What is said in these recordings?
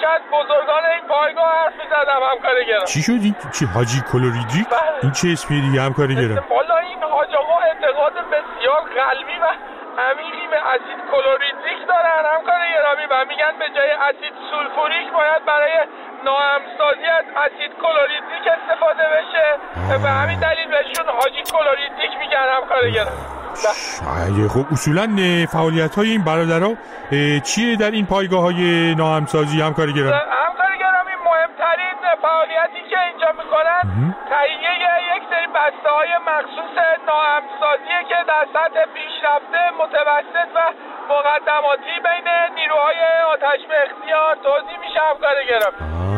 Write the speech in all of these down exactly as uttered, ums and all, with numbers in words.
که از بزرگان این پایگاه حرف می‌زدم همکار گرام. چی شد این؟ چی حاجی کلوریدریک؟ این چه اسمی دیگه همکار گرام؟ والا این حاج آقا اعتقاد بسیار قلبی و عمیقی به اسید کلوریدریک دارن همکار گرامی و میگن به جای اسید سولفوریک باید برای ناهمسازی از اسید کلوریدریک استفاده بشه. به همین دلیل بهشون حاجی کلوریدریک میگن همکار گرامی. شاید. خب اصولا فعالیت‌های این برادرها چیه در این پایگاه‌های ناهمسازی همکار گرامی؟ همکار گرامی مهمترین فعالیتی که اینجا میکنن تهیه یک سری بسته‌های مخصوص ناهمسازیه که در سطح پیشرفته متوسط و مقدماتی بین نیروهای آتش به اختیار توزیع میشه همکار گرامی.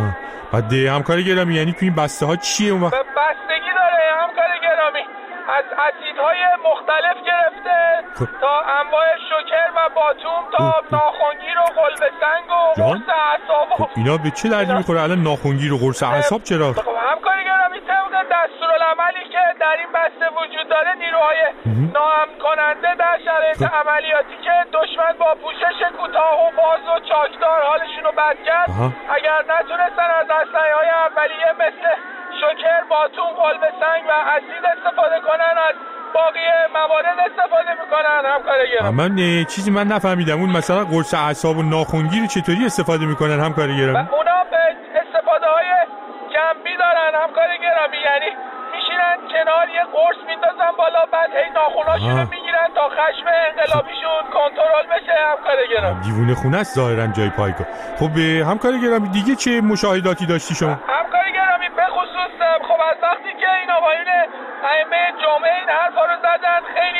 بعد همکار گرامی یعنی تو این بسته‌ها چیه اون وقت؟ بستگی داره همکار گرامی، از اسیدهای مختلف گرفته تا انواع شوکر و باتوم تا ناخنگیر و قلب سنگ و قرص اعصاب. خب اینا به چه دردی میخوره الان ناخنگیر و قرص اعصاب چرا؟ خب همکار گرامی طبق دستورالعملی که در این بسته وجود داره نیروهای ناامن کننده در شرایط عملیاتی که دشمن با پوشش کوتاه و باز و چاکدار حالشون رو بد کرد اگر نتونستن از اسلحه‌های اولیه مثل شوکر، باتوم، قلب سنگ و اسید استفاده کنن از باقی موارد استفاده میکنن همکار گرامی. من چیزی من نفهمیدم اون مثلا قرص اعصاب و ناخنگیر چطوری استفاده میکنن همکار گرامی؟ اونا به استفاده های جنبی دارن همکار گرامی، یعنی میشینن کنار یه قرص میندازن بالا بعد هی ناخناشون رو میگیرن تا خشم انقلابیشون کنترل بشه همکار گرامی. دیوونه خونه است ظاهرا جای پایگاه. خب همکار گرامی دیگه چه مشاهداتی داشتی شما؟ همکار گرامی به خصوص خب از وقتی که این آقایون ائمه جامعه این حرفا رو زدن خیلی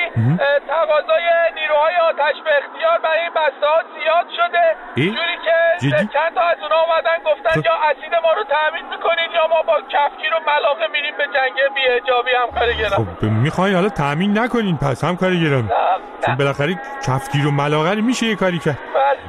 تقاضای نیروهای آتش به اختیار برای این بسته‌ها زیاد شده، جوری که جدی؟ چند تا از اونا اومدن گفتن خب. یا اسید ما رو تامین میکنید یا ما با کفگیر و ملاقه میریم به جنگ بی‌حجابی همکار گرامی. خب میخواین حالا تامین نکنین پس همکار گرامی؟ چون بالاخره کفگیر و ملاقه میشه یه کاری کرد.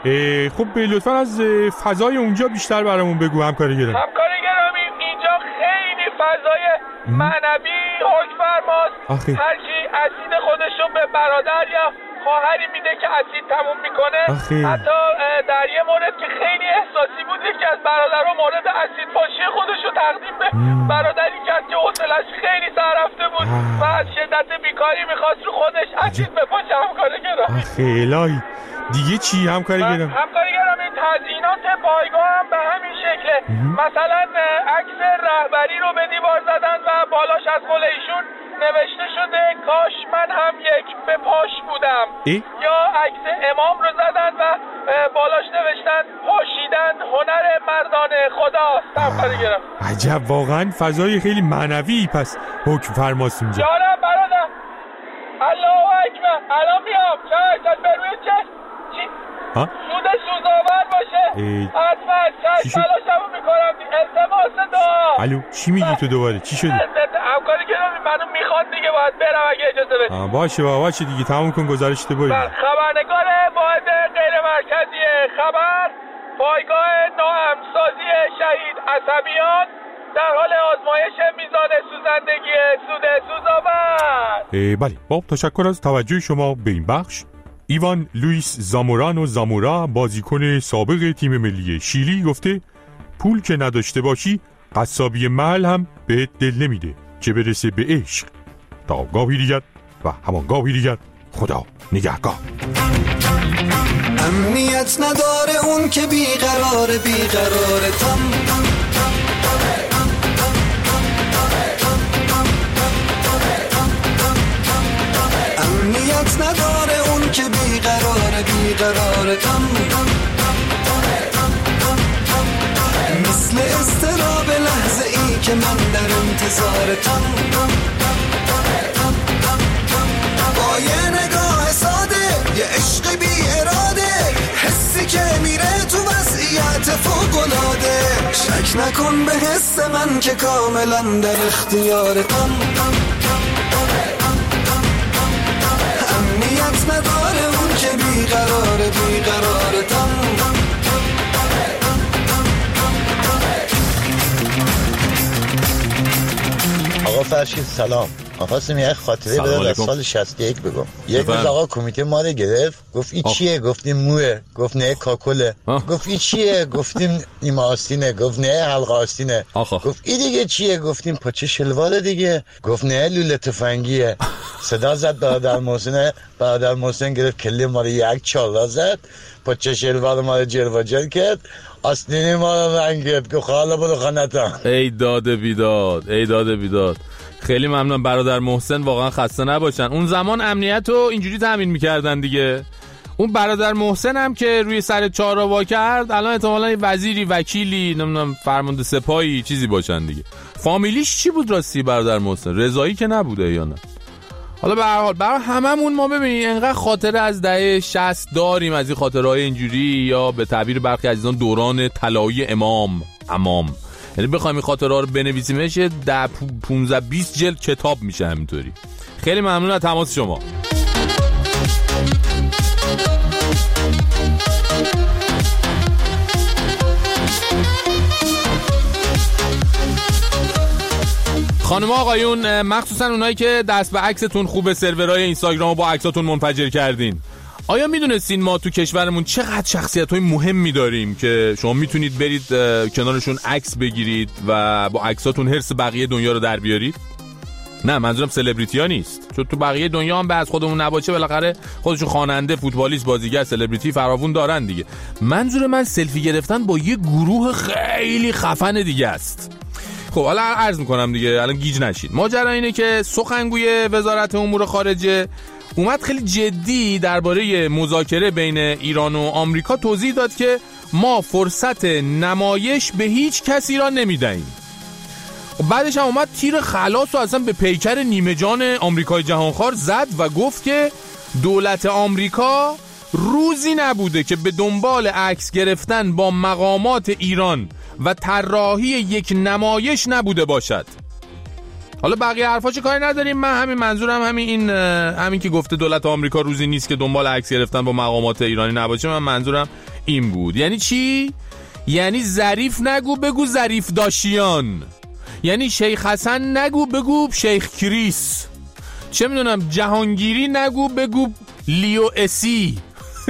خب لطفا از فضای اونجا بیشتر برامون بگو همکار گرامی. همکار گرامی اینجا خیلی فضای معنوی حکم‌فرماست. هر کی اسید خودشو به برادر یا خواهری میده که اسید تموم میکنه آخی. حتی در یه مورد که خیلی احساسی بود یکی از برادرها مورد اسید پاشی خودشو تقدیم به مم. برادری کرد که حوصله‌اش خیلی سر رفته بود آه. و از شدت بیکاری میخواست رو خودش اسید بپاشه همکار گرامی. خیلی دیگه چی همکار گرامی؟ همکار گرامی تزیینات پایگاه هم به همین شکله. مم. مثلا عکس رهبری رو به دیوار زدن و بالاش از قول ایشون نوشته شده کاش من هم یک به پاش بودم ای؟ یا عکس امام رو زدن و بالاش نوشتن پاشیدن هنر مردان خداست همکار گرامی. عجب واقعا فضای خیلی معنوی پس حکم فرماست اینجا. جانم برادر الله اکبر الان میام چه از بروی چه چی سود سوزآور باشه حتما چشم تلاشمو میکنم التماس دعا. الو چی میگی تو دوباره چی شده؟ همکار گرامی منو میخواد دیگه باید برم اگه اجازه بدید. باشه بابا باشه دیگه تموم کن گزارش تو بریم. خبرنگار واحد غیر مرکزی خبر پایگاه ناهمسازی شهید عصبیان در حال آزمایش میزان سوزندگی سود سوزآور. بله با تشکر از توجه شما به این بخش. ایوان لوئیس زامورانو زامورا بازیکن سابق تیم ملی شیلی گفته پول که نداشته باشی قصابی محل هم بهت دل نمیده چه برسه به عشق. تا گاهی دیگر و همان گاهی دیگر خدا نگهدار. امنیت نداره اون که بیقراره بیقراره تم امنیت نداره اون که بیقراره بیقراره تم مثل استراب لحظه ای که من در انتظارتم با یه نگاه ساده یه عشق بی اراده حسی که میره تو وضعیت فوق‌العاده شک نکن به حس من که کاملا در اختیارتم امنیت نداره اون که بیقراره بیقرارتم آقا فرشید سلام خواستم یه خاطره بدم از سال شصت و یک بگم. یک روز آقا کمیته ما رو گرفت، گفت این چیه؟ گفتیم موه. گفت نه کاکله. گفت این چیه؟ گفتیم نیمه آستینه. گفت نه حلقه آستینه. گفت این دیگه چیه؟ گفتیم پاچه شلوار دیگه. گفت نه لوله تفنگیه. صدا زد برادر محسن، برادر محسن گرفت کلی ما رو یک چالا زد، پاچه شلوار ما رو جلواجل کرد، آستینه ما رو رنگ کرد. گفت حالا برو خانتان. ای داد بیداد، ای داد بیداد. خیلی ممنون برادر محسن، واقعا خسته نباشن. اون زمان امنیت رو اینجوری تامین میکردن دیگه. اون برادر محسن هم که روی سر چهارراه کرد، الان احتمالاً وزیری، وکیلی، نمیدونم فرمانده سپاهی چیزی باشن دیگه. فامیلیش چی بود راستی برادر محسن؟ رضایی که نبوده یا نه؟ حالا به هر حال برای هممون ما ببینید انقدر خاطره از دهه شصت داریم از این خاطرهای اینجوری، یا به تعبیر برخی عزیزان دوران طلایی امام امام یعنی بخوایم این خاطرها رو بنویسیمش ده پونزده بیست جلد کتاب میشه همینطوری. خیلی ممنون از تماس شما. خانم آقایون، مخصوصا اونایی که دست به عکستون خوبه، سرورهای اینستاگرام رو با عکساتون منفجر کردین، آیا میدونستین ما تو کشورمون چقدر شخصیت‌های مهمی داریم که شما میتونید برید کنارشون عکس بگیرید و با عکساتون حرص بقیه دنیا رو در بیارید؟ نه، منظورم سلبریتی ها نیست، چون تو بقیه دنیا هم به از خودمون نباشه بالاخره خودشون خواننده، فوتبالیست، بازیگر، سلبریتی فراوون دارن دیگه. منظور من سلفی گرفتن با یه گروه خیلی خفن دیگه است. خب حالا عرض میکنم دیگه، الان گیج نشین. ماجرا اینه که سخنگوی وزارت امور خارجه اومد خیلی جدی درباره مذاکره بین ایران و آمریکا توضیح داد که ما فرصت نمایش به هیچ کسی را نمیدهیم. بعدش هم اومد تیر خلاص رو اصلا به پیکر نیمه جان آمریکای جهانخوار زد و گفت که دولت آمریکا روزی نبوده که به دنبال عکس گرفتن با مقامات ایران و طراحی یک نمایش نبوده باشد. حالا بقیه حرفاشو کاری نداریم، من همین منظورم همین این همین که گفته دولت آمریکا روزی نیست که دنبال عکس گرفتن با مقامات ایرانی نباشه، من منظورم این بود. یعنی چی؟ یعنی ظریف نگو بگو ظریف داشیان، یعنی شیخ حسن نگو بگو شیخ کریس، چه میدونم جهانگیری نگو بگو لیو اسی.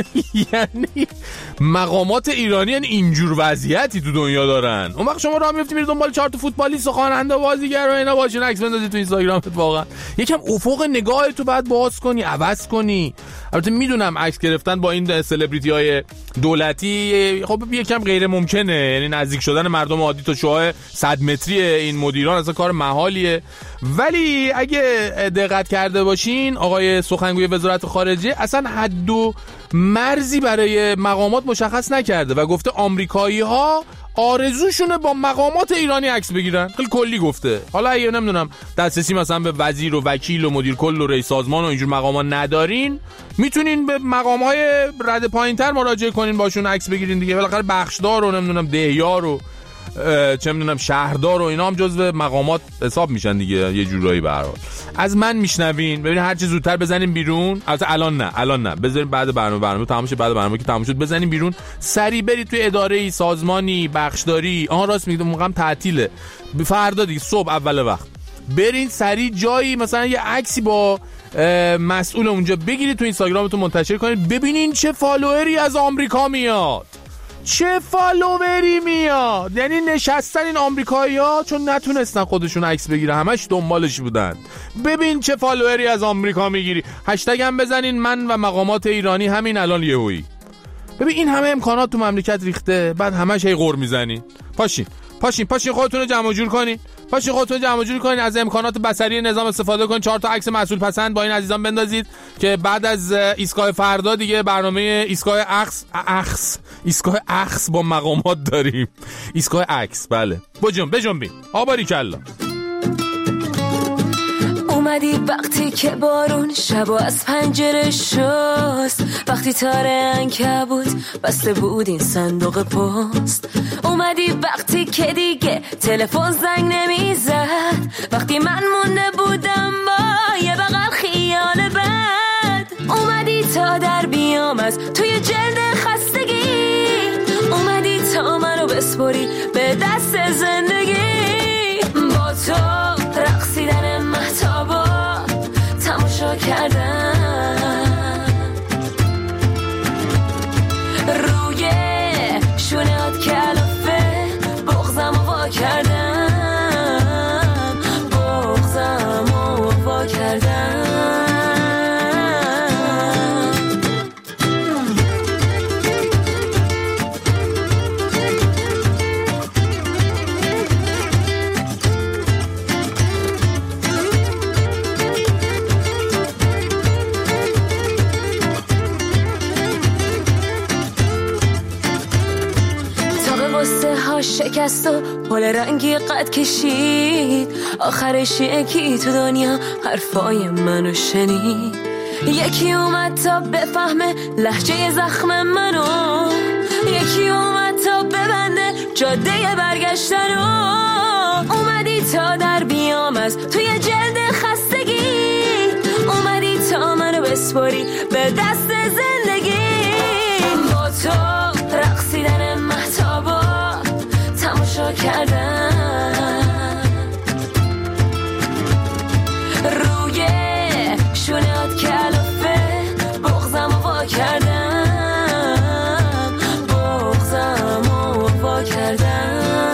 یعنی مقامات ایرانی اینجور وضعیتی تو دنیا دارن. اون وقت شما راه میفتی میری دنبال چهار تا فوتبالیست و خواننده و بازیگر و اینا باشین عکس بندازی تو اینستاگرامت. واقعا یکم افق نگاه تو بعد باز کنی، عوض کنی. البته میدونم عکس گرفتن با این سلبریتی های دولتی خب یکم غیر ممکنه، یعنی نزدیک شدن مردم عادی تا شعاع صد متری این مدیران اصلا کار محالیه. ولی اگه دقت کرده باشین آقای سخنگوی وزارت خارجه اصلا حد و مرزی برای مقامات مشخص نکرده و گفته آمریکایی ها آرزوشونه با مقامات ایرانی عکس بگیرن. خیلی کلی گفته. حالا اگه نمیدونم دسترسی مثلا به وزیر و وکیل و مدیر کل و رئیس سازمان و اینجور مقامات ندارین، میتونین به مقامهای رد پایینتر مراجعه کنین باشون عکس بگیرین دیگه. بالاخره بخشدار و نمیدونم دهیار و چه میدونم شهردار و اینا هم جزو مقامات حساب میشن دیگه یه جورایی. به هر حال از من میشنوین، ببین هر چه زودتر بزنیم بیرون. البته الان نه، الان نه، بذاریم بعد برنامه برنامه تمام شه، بعد برنامه که تمام شد بزنیم بیرون، سری برید توی اداره‌ای، سازمانی، بخشداری. آها راست میگم موقعم تعطیله، فردا دیگه صبح اول وقت برین سری جایی مثلا یه عکسی با مسئول اونجا بگیرید تو اینستاگرامتون منتشر کنید، ببینین چه فالووری از آمریکا میاد، چه فالووری میاد. یعنی نشستن این آمریکایی‌ها چون نتونستن خودشون عکس بگیرن، همش دنبالش بودن. ببین چه فالووری از آمریکا میگیری. هشتگ هم بزنین من و مقامات ایرانی همین الان یهویی. ببین این همه امکانات تو مملکت ریخته، بعد همش هی غر میزنین. پاشین پاشین پاشین خودتون رو جمع جور کنین. پاشین خودتون جمع جور کنین، از امکانات بصری نظام استفاده کنین، چهار تا عکس مسئول پسند با این عزیزان بندازید که بعد از ایستگاه فردا دیگه برنامه ایستگاه عکس عکس ایستگاه عکس با مقامات داریم. ایستگاه عکس، بله. بجنب بجنبین. آباری کلا. اومدی وقتی که بارون شبا از پنجره شست، وقتی تاره عنکبوت بسته بود این صندوق پست. اومدی وقتی که دیگه تلفن زنگ نمیزد، وقتی من مونده بودم با یه بغل خیال بد. اومدی تا در بیام از توی جلد خستگی، اومدی تا منو بسپری به دست زندگی. با تو رقصیدن مهتابا غصه ها شکست و پل رنگی قد کشید، آخرش یکی تو دنیا حرفای منو شنید. یکی اومد تا بفهمه لهجه زخم منو، یکی اومد تا ببنده جاده برگشتنو. اومدی تا در بیام از توی جلد خستگی، اومدی تا منو بسپاری به دست زندگی. با تو رقصیدن مهتابا تماشا کردن، روی شونهات کلافه بغضم و وا کردم، بغضم و وا کردم.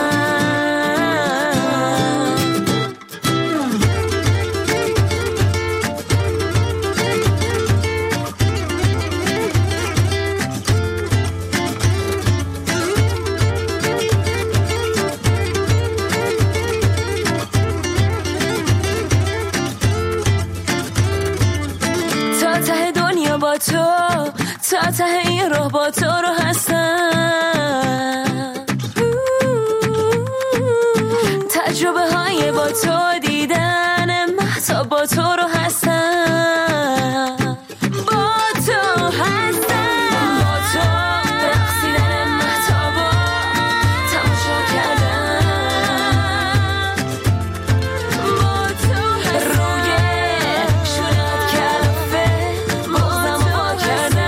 با تو تا ته این راه با تو رو هستم، تجربه های با تو دیدن مهتاب با تو رو هستم، با تو هستم، با تو رقصیدن مهتابا تماشا کردم، با تو روی شونهات کلافه بغضم و وا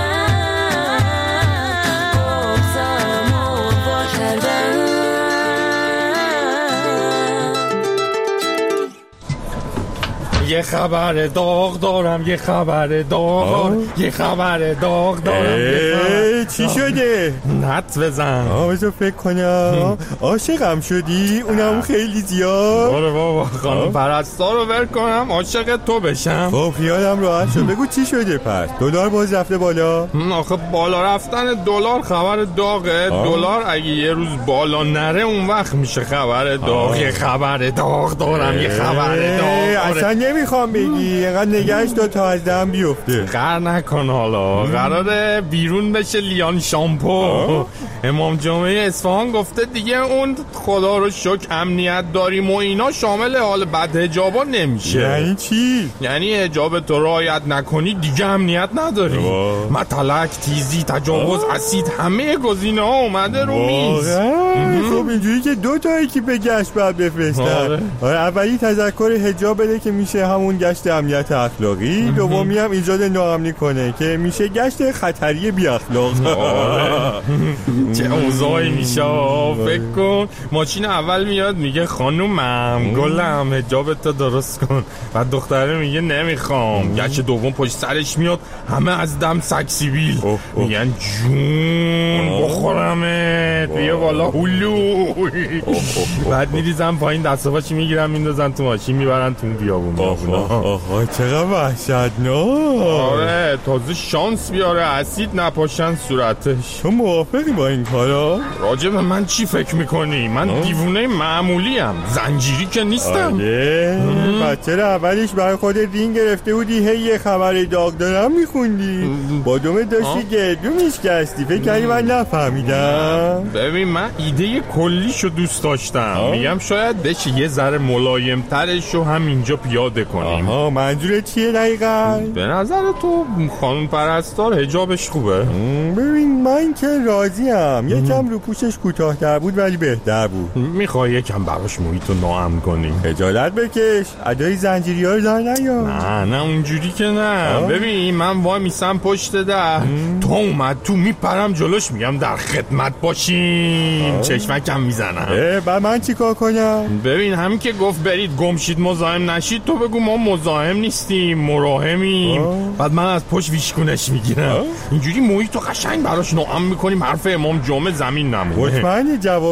کردم، بغضم و وا کردم. یه خبر داغ دارم، یه خبر داغ دارم، یه خبر داغ دارم. چی شده؟ نت بزن. آه بذار فکر کنم. عاشقم شدی؟ اونم خیلی زیاد. باره بابا خانم پرستار رو ول کنم عاشق تو بشم. خب خیالم راحت شد. بگو چی شده پس؟ دلار باز رفته بالا؟ آخه بالا رفتن دلار خبر داغه. دلار اگه یه روز بالا نره اون وقت میشه خبر داغ. یه خبر داغ دارم، یه خبر داغ. اصلا نمیخوام بگی، اینقدر نگهش داد تا از دم بیفته. قهر نکن حالا. قراره بیرون بشه لیان شامپو. امام جمعه اصفهان گفته دیگه اون خدا رو شکر امنیت داریم و اینا شامل حال بد حجابا نمیشه. یعنی چی؟ یعنی حجاب تو رعایت نکنی دیگه امنیت نداری. مطلق، تیزی، تجاوز، اسید، همه گزینه ها اومده رو میز. خب اینجوری که دو تا اکیپ گشت باید بفرستن. اولی تذکر حجاب بده که میشه همون گشت امنیت اخلاقی، دومی هم ایجاد ناامنی کنه که میشه گشت خطری بی اخلاق. چه اوضاعی میشه. فکر کن ماشین اول میاد میگه خانومم گلم حجابتو درست کن، بعد دختره میگه نمیخوام. گشت دوم پشت سرش میاد همه از دم سکسیبیل میگن جون بخورمت بیا بالا هلو. بعد میریزن پایین دست و پاچی میگیرن میندازن تو ماشین میبرن تو بیابون. آها چقدر وحشتناک. آره تازه شانس بیاره اسید نپاشن صورتش. تو موافقی با این کارا؟ راجع به من چی فکر میکنی؟ من آه؟ دیوونه معمولی ام، زنجیری که نیستم. آره بچه رو اولش برای خود دین گرفته بودی هی یه خبر داغ دارم میخوندی، با دومه داشتی گردو میشکستی. فکر کردی من نفهمیدم؟ ببین من ایده کلیشو دوست داشتم. آه؟ میگم شاید بشه یه ذره ملایم ترشو هم اینجا پیاده کنیم. آها منظور چیه دقیقا؟ به نظر تو خانم پرستار حجابش خوبه؟ ببین من که راضیم. یکم رو پوشش کوتاه‌تر بود ولی بهتر بود. میخوای یکم براش محیطو ناامن کنی؟ خجالت بکش، ادای زنجیری‌ها رو در نیا. نه نه اونجوری که نه. آه؟ ببین من وای میسم پشت در، تو اومد تو میپرم جلوش میگم در خدمت باشیم، چشمکم میزنم. بعد من چیکار کنم؟ ببین همین که گفت برید گمشید مزاحم نشید تو بگو ما مزاحم نیستیم مراهمیم. بعد من از پشت ویشکونش میگیرم. اینجوری محیطو قشنگ براش ناامن میکنیم حرف امام جمعه زمین نمونه. مطمئنی جواب